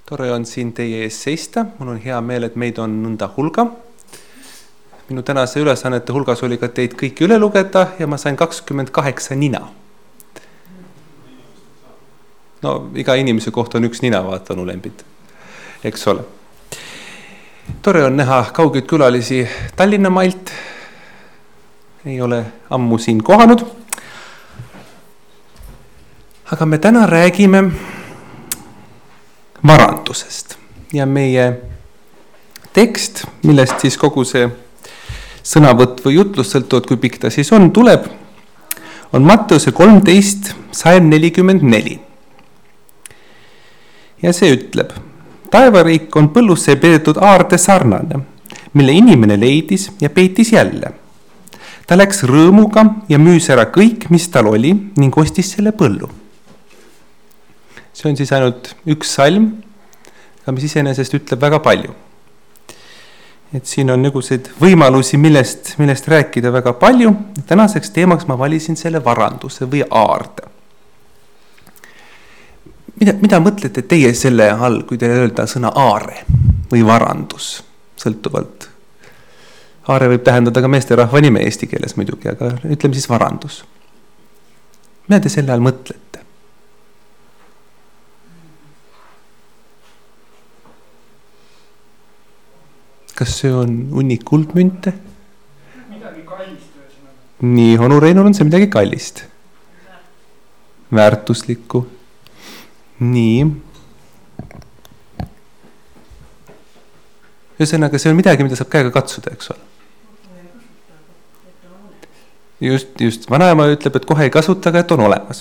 Tore on siin teie ees seista. Mul on hea meel, et meid on nõnda hulga. Minu tänase ülesannete hulgas oli ka teid kõiki üle lugeda ja ma sain 28 nina. No, iga inimese kohta on üks nina, vaatan ulembid, eks ole. Tore on näha kaugeid külalisi Tallinna mailt. Ei ole ammu siin kohanud. Aga me täna räägime varandusest ja meie tekst, millest siis kogu see sõnavõtt või jutlus, sõltuvalt kui pikk ta siis on, tuleb, on Matteuse 13, 144. Ja see ütleb: taevariik on põllusse peidetud aarde sarnane, mille inimene leidis ja peitis jälle. Ta läks rõõmuga ja müüs ära kõik, mis tal oli, ning ostis selle põllu. See on siis ainult üks salm, aga mis iseenesest ütleb väga palju. Et siin on niisuguseid võimalusi, millest rääkida väga palju. Tänaseks teemaks ma valisin selle varanduse või aarde. Mida mõtlete teie selle all, kui teile öelda sõna aare või varandus? Sõltuvalt. Aare võib tähendada ka meesterahva nime eesti keeles muidugi, aga ütleme siis varandus. Mida te selle all mõtlete? Kas see on hunnik kuldmünte? Midagi kallist. Nii, onu Reinul on see midagi kallist. Väärtuslikku. Nii. Ühesõnaga, see on midagi, mida saab käega katsuda, eks ole. Just. Vanaema ütleb, et kohe ei kasuta, aga et on olemas.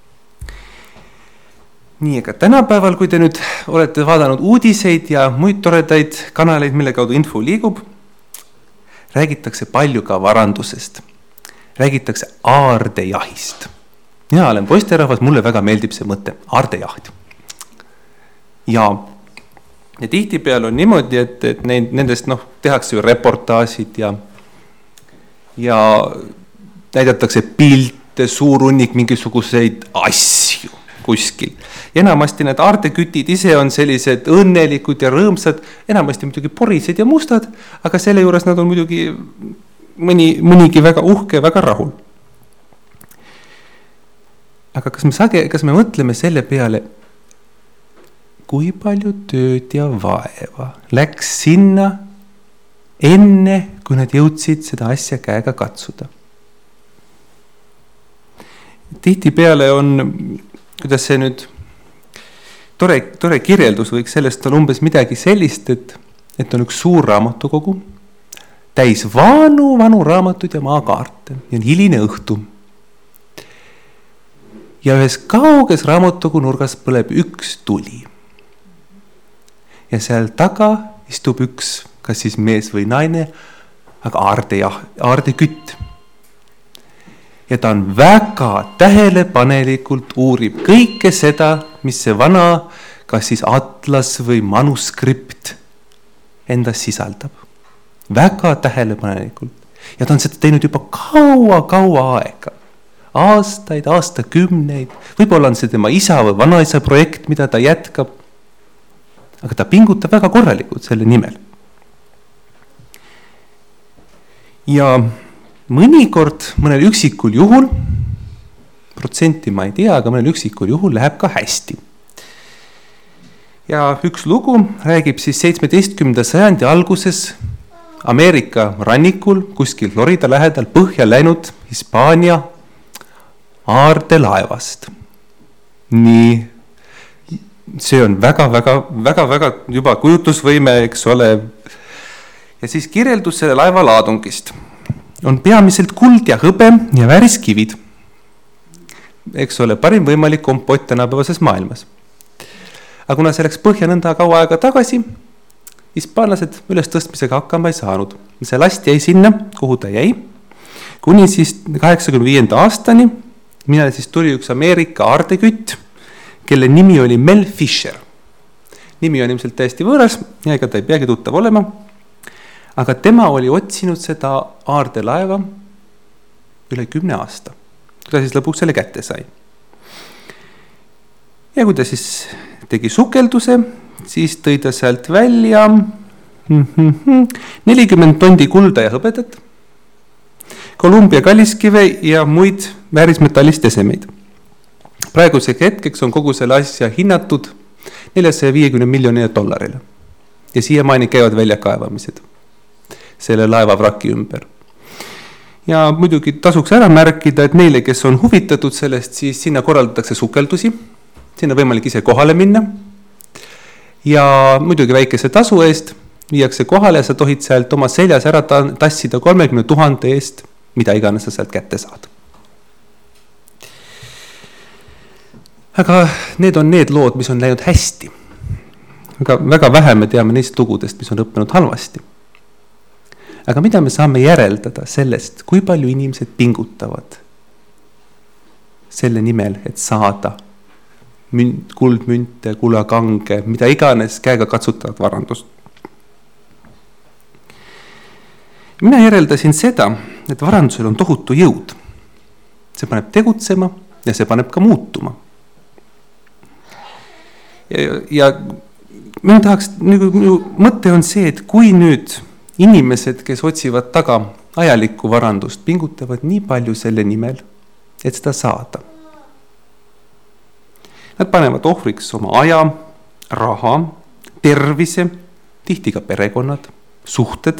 Nii, aga tänapäeval, kui te nüüd olete vaadanud uudiseid ja muid toredaid kanaleid, mille kaudu info liigub, räägitakse palju ka varandusest. Räägitakse aardejahist. Mina olen poisterahvas, mulle väga meeldib see mõte, aardejaht. Ja tihtipeal on niimoodi, et nendest tehakse ju reportaasid ja näidatakse pilte, suur hunnik mingisuguseid asju kuskil. Ja enamasti need aardekütid ise on sellised õnnelikud ja rõõmsad, enamasti muidugi porised ja mustad, aga selle juures nad on muidugi mõnigi väga uhke, väga rahul. Aga kas me mõtleme selle peale, kui palju tööd ja vaeva läks sinna enne, kui nad jõudsid seda asja käega katsuda? Tihtipeale on, kuidas see nüüd, tore kirjeldus võiks sellest on umbes midagi sellist, et on üks suur raamatukogu, täis vanu raamatud ja maakaarte ja on hiline õhtu. Ja ühes kauges raamatukogu nurgas põleb üks tuli. Ja seal taga istub üks, kas siis mees või naine, aga aardekütt. Ja ta on väga tähelepanelikult uurib kõike seda, mis see vana, kas siis atlas või manuskript endas sisaldab. Väga tähelepanelikult. Ja ta on seda teinud juba kaua aega. Aastakümneid. Võib-olla on see tema isa või vanaisa projekt, mida ta jätkab. Aga ta pingutab väga korralikult selle nimel. Ja mõnikord, mõnel üksikul juhul, protsenti ma ei tea, aga mõnel üksikul juhul läheb ka hästi. Ja üks lugu räägib siis 17. sajandi alguses Ameerika rannikul, kuskil Florida lähedal põhja läinud Hispaania aardelaevast. Nii, see on väga juba kujutusvõime, eks ole. Ja siis kirjeldus selle laeva laadungist on peamiselt kuld ja hõbe ja vääriskivid. Eks ole, parim võimalik kompott tänapäevases maailmas. Aga kuna see läks põhja nõnda kaua aega tagasi, hispaanlased üles tõstmisega hakkama ei saanud. See last jäi sinna, kuhu ta jäi, kuni siis 85. aastani, mille siis tuli üks Ameerika aardekütt, kelle nimi oli Mel Fisher. Nimi on ilmselt täiesti võõras ja ega ta ei peagi tuttav olema. Aga tema oli otsinud seda aardelaeva üle 10 aasta. Kui ta siis lõpuks selle kätte sai. Ja kui ta siis tegi sukelduse, siis tõi ta sealt välja 40 tondi kulda ja hõbedat, Kolumbia kalliskive ja muid väärismetallist esemeid. Praeguseks hetkeks on kogu selle asja hinnatud $450 miljonile. Ja siiamaani käivad väljakaevamised selle laeva vraki ümber. Ja muidugi tasuks ära märkida, et neile, kes on huvitatud sellest, siis sinna korraldatakse sukeldusi, sinna võimalik ise kohale minna. Ja muidugi väikese tasu eest viiakse kohale ja sa tohid sealt oma seljas ära tassida 30 000 eest, mida iganes sa sealt kätte saad. Aga need on need lood, mis on läinud hästi. Väga vähe me teame neist lugudest, mis on õppenud halvasti. Aga mida me saame järeldada sellest, kui palju inimesed pingutavad selle nimel, et saada kuldmünte, kulakange, mida iganes käega katsutavat varandust. Mina järeldasin seda, et varandusel on tohutu jõud. See paneb tegutsema ja see paneb ka muutuma. Ja minu tahaks, minu mõte on see, et kui nüüd inimesed, kes otsivad taga ajalikku varandust, pingutavad nii palju selle nimel, et seda saada. Nad panevad ohvriks oma aja, raha, tervise, tihti ka perekonnad, suhted.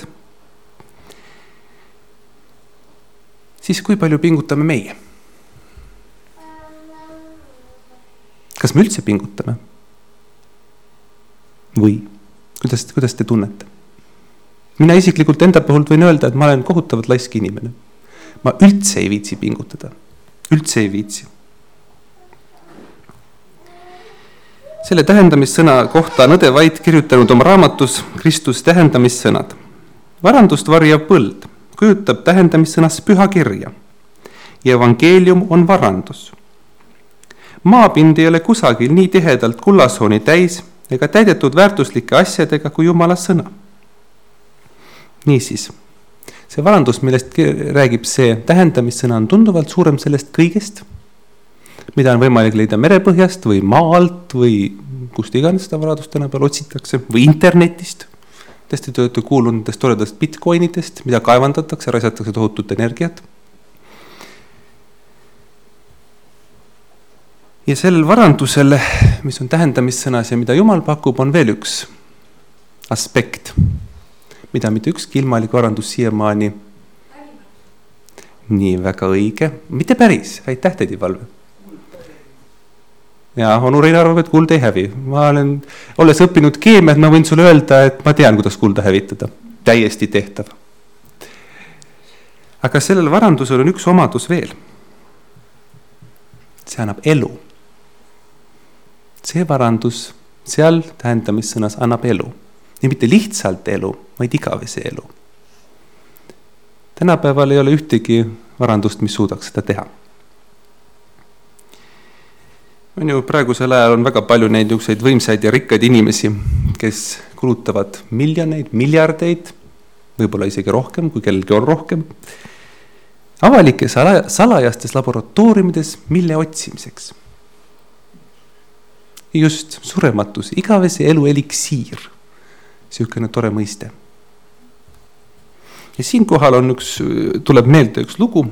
Siis kui palju pingutame meie? Kas me üldse pingutame? Või? Kuidas te tunnete? Mina isiklikult enda puhul võin öelda, et ma olen kohutavalt laisk inimene. Ma üldse ei viitsi pingutada. Üldse ei viitsi. Selle tähendamissõna kohta on Õde Vait kirjutanud oma raamatus Kristus tähendamissõnad. Varandust varjav põld kujutab tähendamissõnas püha kirja ja evangeelium on varandus. Maapind ei ole kusagil nii tihedalt kullasooni täis ega täidetud väärtuslike asjadega kui Jumala sõna. Niisiis, see varandus, millest räägib see tähendamissõna, on tunduvalt suurem sellest kõigest, mida on võimalik leida merepõhjast või maa alt või kust iganes seda varandust täna peal otsitakse või internetist. Te olete kuulnud nendest toredast bitcoinidest, mida kaevandatakse, raisatakse tohutut energiat. Ja sellel varandusel, mis on tähendamissõnas ja mida Jumal pakub, on veel üks aspekt, mida mitte ükski ilmalik varandus siiamaani. Nii väga õige. Mitte päris, aitäh Tedi Valve. Ja Onurein arvab, et kuld ei hävi. Ma olen, olles õppinud keemiat, ma võin sulle öelda, et ma tean, kuidas kulda hävitada. Täiesti tehtav. Aga sellel varandusel on üks omadus veel. See annab elu. See varandus seal tähendamissõnas annab elu. Ja mitte lihtsalt elu, vaid igavese elu. Tänapäeval ei ole ühtegi varandust, mis suudaks seda teha. Praegusel ajal on väga palju neid võimsaid ja rikkaid inimesi, kes kulutavad miljoneid, miljardeid, võib-olla isegi rohkem, kui kellelgi on rohkem, avalikes salajastes laboratooriumides, mille otsimiseks. Just surematus, igavese elu eliksiir. Siukene tore mõiste. Ja siinkohal on tuleb meelde üks lugu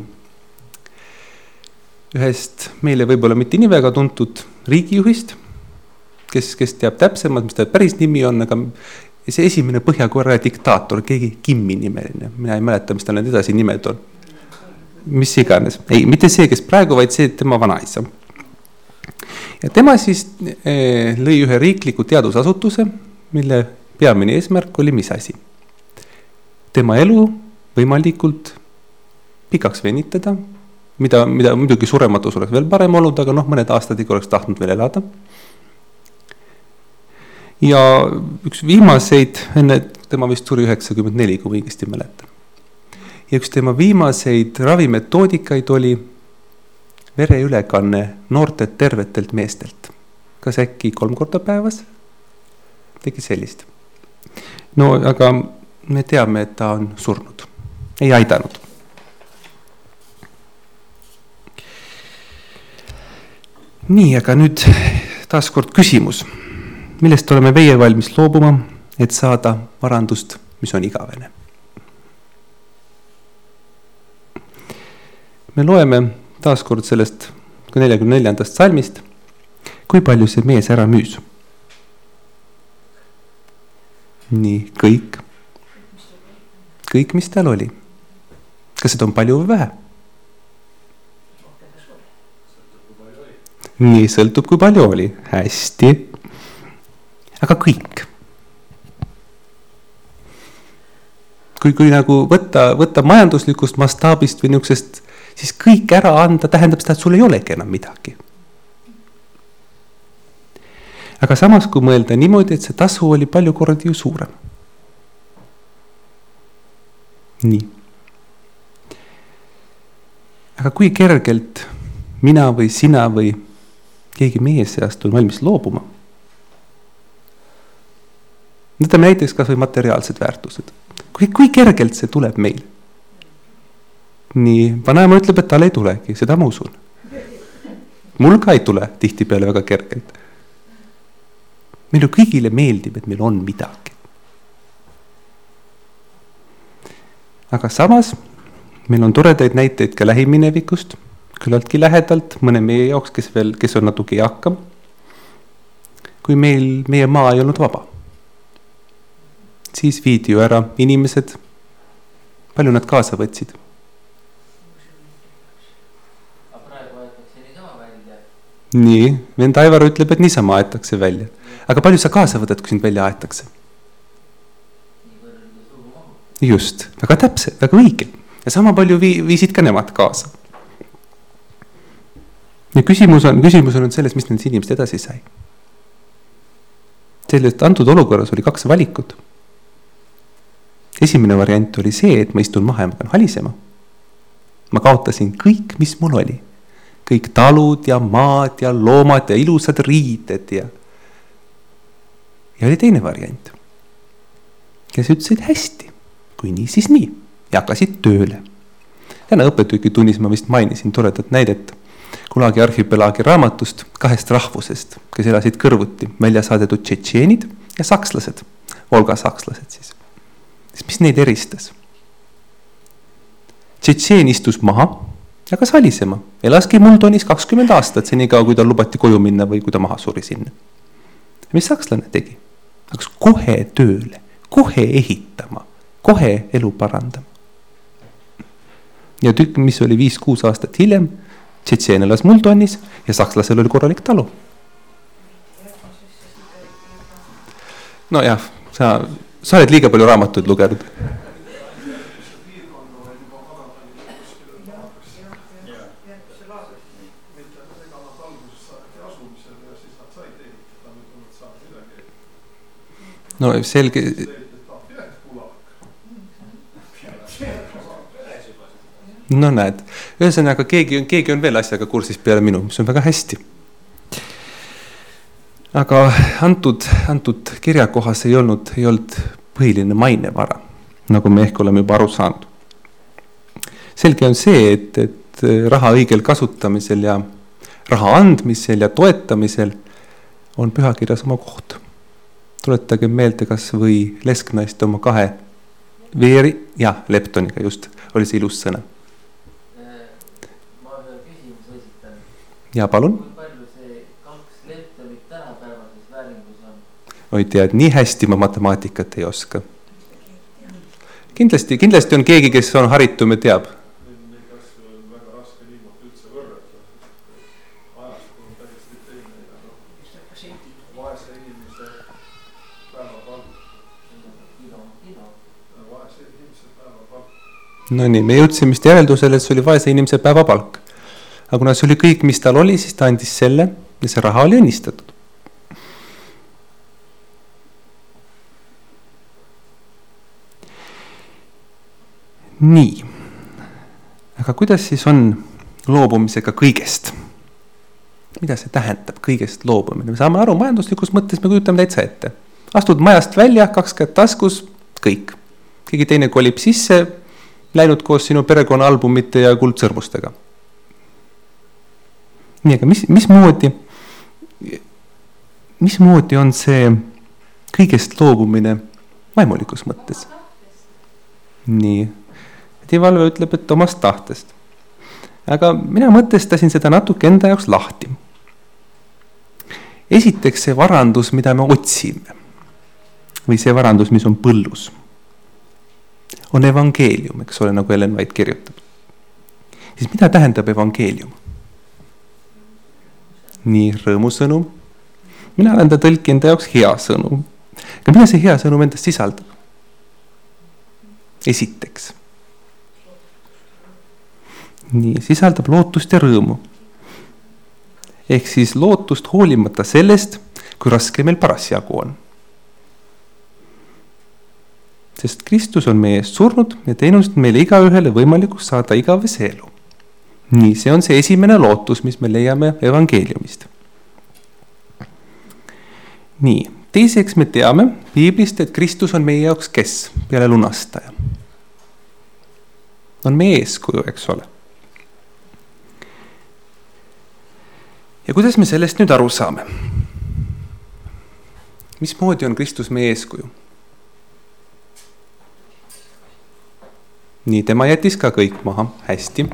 ühest meile võib-olla mitte nii väga tuntud riigijuhist, kes teab täpsemalt, mis ta päris nimi on, aga see esimene Põhja-Korea diktaator, keegi Kimi nimeline, mina ei mäleta, mis tal need edasi nimed on. Mis iganes. Ei, mitte see, kes praegu, vaid see tema vanaisa. Ja tema siis lõi ühe riikliku teadusasutuse, mille peamine eesmärk oli mis asi. Tema elu võimalikult pikaks venitada, mida muidugi surematus oleks veel parem olnud, aga mõned aastad ikka oleks tahtnud veel elada. Ja üks viimaseid, enne tema vist suri 94, kui õigesti mäletan. Ja üks tema viimaseid ravimetoodikaid oli vereülekanne noortelt tervetelt meestelt. Kas äkki 3 korda päevas? Tegi sellist. No aga me teame, et ta on surnud. Ei aidanud. Nii, aga nüüd taaskord küsimus. millest oleme meie valmis loobuma, et saada varandust, mis on igavene. Me loeme taaskord sellest 44. salmist, kui palju see mees ära müüs. Nii, kõik, mis tal oli. Kas seda on palju või vähe? Nii, sõltub kui palju oli. Hästi. Aga kõik. Kui nagu võtta majanduslikust mastaabist või niisugusest, siis kõik ära anda tähendab seda, et sul ei olegi enam midagi. Aga samas, kui mõelda niimoodi, et see tasu oli palju kordi ju suurem. Nii. Aga kui kergelt mina või sina või keegi meie seast on valmis loobuma? Võtame näiteks kas või materiaalsed väärtused. Kui kergelt see tuleb meil? Nii, vanaema ütleb, et tal ei tulegi, seda ma usun. Mul ka ei tule tihtipeale väga kergelt. Meil ju kõigile meeldib, et meil on midagi. Aga samas, meil on toredaid näiteid ka lähiminevikust, küllaltki lähedalt, mõne meie jaoks, kes on natuke eakam, kui meie maa ei olnud vaba. Siis viidi ju ära inimesed, palju nad kaasa võtsid. Nii, vend Aivar ütleb, et niisama aetakse välja. Aga palju sa kaasa võtad, kui sind välja aetakse? Just, väga täpselt, väga õige. Ja sama palju viisid ka nemad kaasa. Ja küsimus on selles, mis nendest inimesed edasi sai. Sellest antud olukorras oli 2 valikut. Esimene variant oli see, et ma istun maha ja ma pean halisema. Ma kaotasin kõik, mis mul oli. Kõik talud ja maad ja loomad ja ilusad riided ja oli teine variant, kes ütlesid hästi, kui nii, siis nii ja hakkasid tööle. Täna õpetükitunnis ma vist mainisin toredat näidet kunagi arhipelaagi raamatust 2 rahvusest, kes elasid kõrvuti, välja saadetud tšetšeenid ja sakslased, Volga sakslased siis. Mis neid eristas? Tšetšeen istus maha ja kas halisema. Elaski Muldonis 20 aastat, senikaua kui tal lubati koju minna või kui ta maha suri sinna. Mis sakslane tegi? Hakkas kohe tööle, kohe ehitama, kohe elu parandama. Ja mis oli 5-6 aastat hiljem, tšetšeen elas Muldonis ja sakslasel oli korralik talu. No jah, sa oled liiga palju raamatuid lugenud. No selge. No näed, ühesõnaga keegi on veel asjaga kursis peale minu, mis on väga hästi. Aga antud kirja kohas ei olnud põhiline mainevara, nagu me ehk oleme juba aru saanud. Selge on see, et raha õigel kasutamisel ja raha andmisel ja toetamisel on pühakirjas oma koht. Tuletage meelde kas või Lesknaist oma 2 veeri, ja leptoniga just, oli see ilus sõna. Ma ühe küsimuse esitan. Ja palun. Kui palju see 2 leptonit tänapäevases vääringus on? Oi tead, nii hästi ma matemaatikat ei oska. Kindlasti on keegi, kes on haritum ja teab. No nii, me jõudsime vist järeldusele, et see oli vaese inimese päevapalk. Aga kuna see oli kõik, mis tal oli, siis ta andis selle ja see raha oli õnnistatud. Nii, aga kuidas siis on loobumisega kõigest? Mida see tähendab kõigest loobumine? Me saame aru, majanduslikus mõttes me kujutame täitsa ette. Astud majast välja, 2 kätt taskus, kõik. Keegi teine kolib sisse, läinud koos sinu perekonna albumite ja kuldsõrmustega. Nii, aga mismoodi mismoodi on see kõigest loobumine vaimulikus mõttes? Nii, Edi Valve ütleb, et omast tahtest. Aga mina mõtestasin seda natuke enda jaoks lahti. Esiteks see varandus, mida me otsime, või see varandus, mis on põllus, on evangeelium, eks ole, nagu Ellen White kirjutab. Siis mida tähendab evangeelium? Nii, rõõmusõnum. Mina olen ta tõlki enda jaoks hea sõnum. Aga mida see hea sõnum endast sisaldab? Esiteks. Nii, sisaldab lootust ja rõõmu. Ehk siis lootust hoolimata sellest, kui raske meil parasjagu on. Sest Kristus on meie eest surnud ja teinud meile igaühele võimalikus saada igavese elu. Nii, see on see esimene lootus, mis me leiame evangeeliumist. Nii, teiseks me teame Piiblist, et Kristus on meie jaoks kes peale lunastaja. On meie eeskuju, eks ole. Ja kuidas me sellest nüüd aru saame? Mismoodi on Kristus meie eeskuju? Nii, tema jättis ka kõik maha, hästi.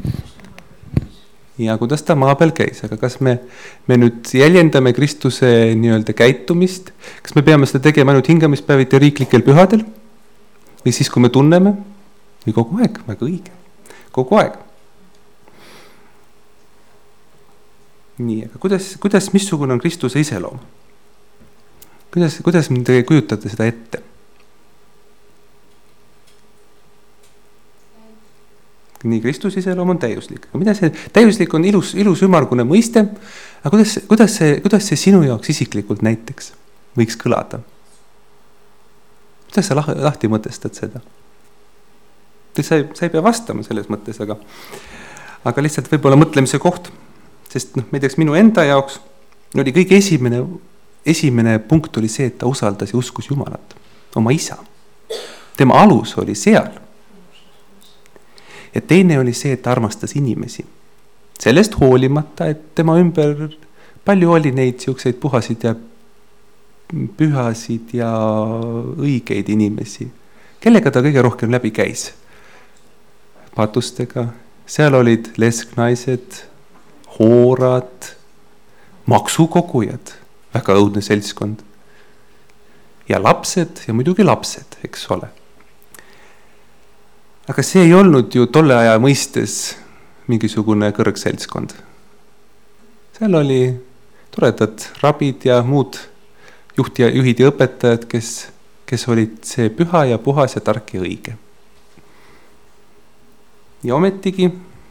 Ja kuidas ta maa peal käis, aga kas me nüüd jäljendame Kristuse nii-öelda käitumist? Kas me peame seda tegema ainult hingamispäeviti ja riiklikel pühadel? Või siis, kui me tunneme? Või kogu aeg? Väga õige. Kogu aeg. Nii, aga kuidas missugune on Kristuse iseloom? Kuidas te kujutate seda ette? Nii, Kristuse iseloom on täiuslik. Aga mida see täiuslik on ilus ümargune mõiste, aga kuidas see sinu jaoks isiklikult näiteks võiks kõlada? Kuidas sa lahti mõtestad seda? Sa ei pea vastama selles mõttes, aga lihtsalt võib-olla mõtlemise koht. Sest näiteks minu enda jaoks oli kõige esimene punkt oli see, et ta usaldas ja uskus Jumalat, oma isa. Tema alus oli seal. Ja teine oli see, et ta armastas inimesi. Sellest hoolimata, et tema ümber palju oli neid siukseid puhasid ja pühasid ja õigeid inimesi. Kellega ta kõige rohkem läbi käis? Patustega. Seal olid lesknaised, hoorad, maksukogujad, väga õudne seltskond. Ja lapsed ja muidugi lapsed, eks ole. Aga see ei olnud ju tolle aja mõistes mingisugune kõrgseltskond. Seal oli toredad rabid ja muud juhid ja õpetajad, kes olid see püha ja puhas ja tark ja õige. Ja ometigi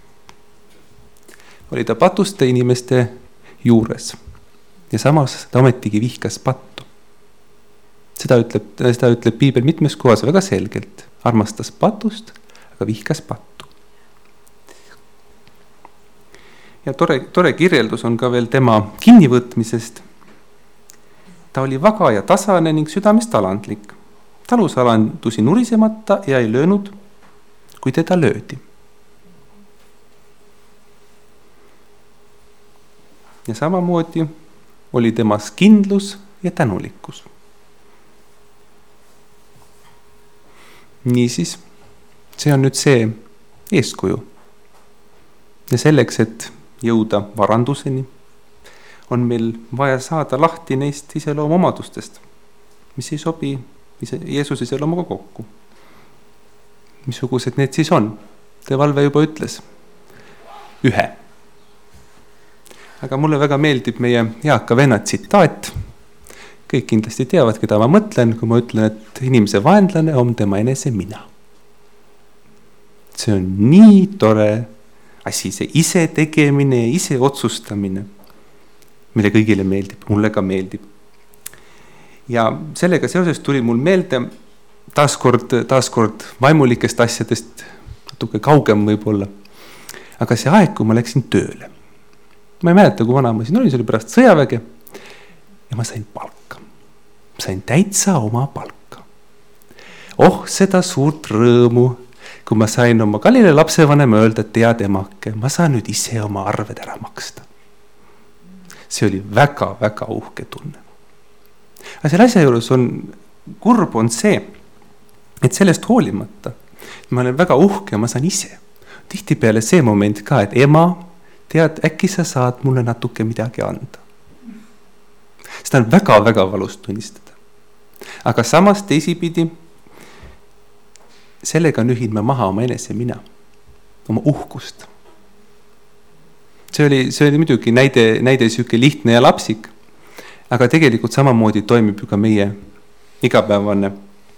oli ta patuste inimeste juures. Ja samas ta ometigi vihkas pattu. Seda ütleb Piibel mitmes kohas väga selgelt. Armastas patust, aga vihkas pattu. Ja tore kirjeldus on ka veel tema kinnivõtmisest. Ta oli vaga ja tasane ning südamest alandlik. Talus alandusi nurisemata ja ei löönud, kui teda löödi. Ja samamoodi oli temas kindlus ja tänulikkus. Niisiis, see on nüüd see eeskuju. Ja selleks, et jõuda varanduseni, on meil vaja saada lahti neist iseloomuomadustest, mis ei sobi Jeesuse iseloomuga kokku. Missugused need siis on? Te Valve juba ütles. 1. Aga mulle väga meeldib meie Jaaka venna tsitaat. Kõik kindlasti teavad, keda ma mõtlen, kui ma ütlen, et inimese vaenlane on tema enese mina. See on nii tore asi, see ise tegemine ja ise otsustamine, mille kõigile meeldib, mulle ka meeldib. Ja sellega seoses tuli mul meelde taaskord vaimulikest asjadest natuke kaugem võib-olla. Aga see aeg, kui ma läksin tööle. Ma ei mäleta, kui vana ma siin olin, see oli pärast sõjaväge ja ma sain palka. Sain täitsa oma palka. Seda suurt rõõmu, kui ma sain oma kallile lapsevanema öelda, et tead emake, ma saan nüüd ise oma arved ära maksta. see oli väga-väga uhke tunne. Aga selle asja juures kurb on see, et sellest hoolimata ma olen väga uhke ja ma saan ise. Tihtipeale see moment ka, et ema, tead, äkki sa saad mulle natuke midagi anda. Seda on väga-väga valus tunnistada. Aga samas teisipidi, sellega nühin ma maha oma enese mina, oma uhkust. See oli muidugi näide siuke lihtne ja lapsik, aga tegelikult samamoodi toimib ju ka meie igapäevane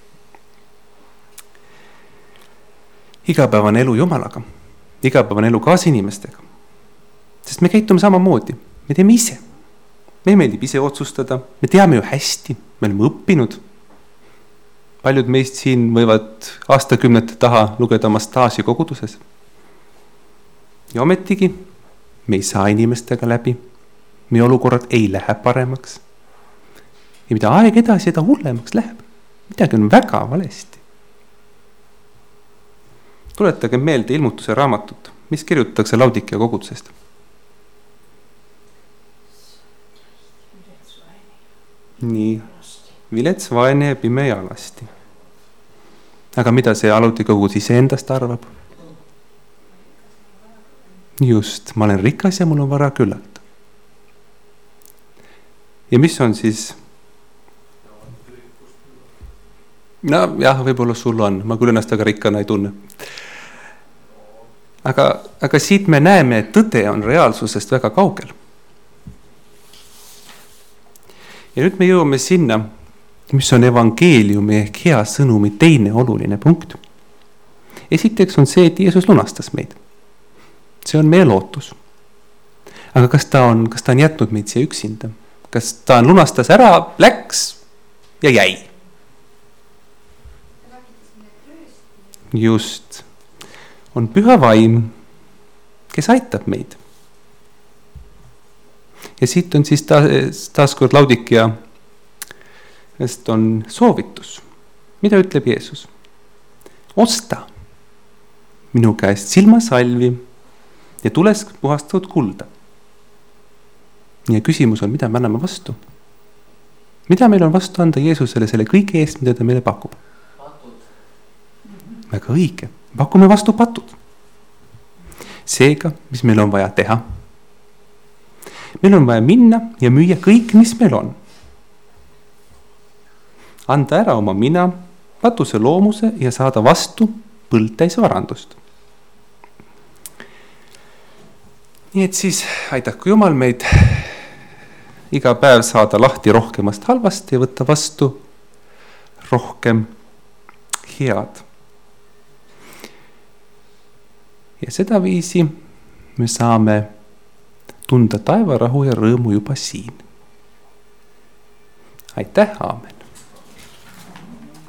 elu Jumalaga, igapäevane elu kaasinimestega. Sest me käitume samamoodi, me teeme ise. Me meeldib ise otsustada, me teame ju hästi, me oleme õppinud. Paljud meist siin võivad aastakümnete taha lugeda oma staaži koguduses. Ja ometigi me ei saa inimestega läbi, meie olukorrad ei lähe paremaks. Ja mida aeg edasi, seda hullemaks läheb. Midagi on väga valesti. Tuletage meelde ilmutuse raamatut, mis kirjutatakse Laodikia kogudusest. Nii, vilets, vaene ja pime ja alasti. Aga mida see Laodikia kogudus ise endast arvab? Just, ma olen rikas ja mul on vara küllalt. Ja mis on siis? No jah, võib-olla sul on, ma küll ennast väga rikkana ei tunne. Aga siit me näeme, et tõde on reaalsusest väga kaugel. Ja nüüd me jõuame sinna, mis on evangeeliumi ehk hea sõnumi teine oluline punkt. Esiteks on see, et Jeesus lunastas meid. See on meie lootus. Aga kas ta on jätnud meid siia üksinda? Kas ta lunastas ära, läks ja jäi? Just. On püha vaim, kes aitab meid. Ja siit on siis taaskord Laodikia, sest on soovitus. Mida ütleb Jeesus? Osta minu käest silmasalvi ja tulesk puhastatud kulda. Ja küsimus on, mida me anname vastu? Mida meil on vastu anda Jeesusele selle kõige eest, mida ta meile pakub? Väga õige. Pakume vastu patud. Seega, mis meil on vaja teha? Meil on vaja minna ja müüa kõik, mis meil on. Anda ära oma mina, patuse loomuse ja saada vastu põldtäis varandust. Nii et siis aidaku Jumal meid iga päev saada lahti rohkemast halvast ja võtta vastu rohkem head. Ja seda viisi me saame tunda taevarahu ja rõõmu juba siin. Aitäh, aamen.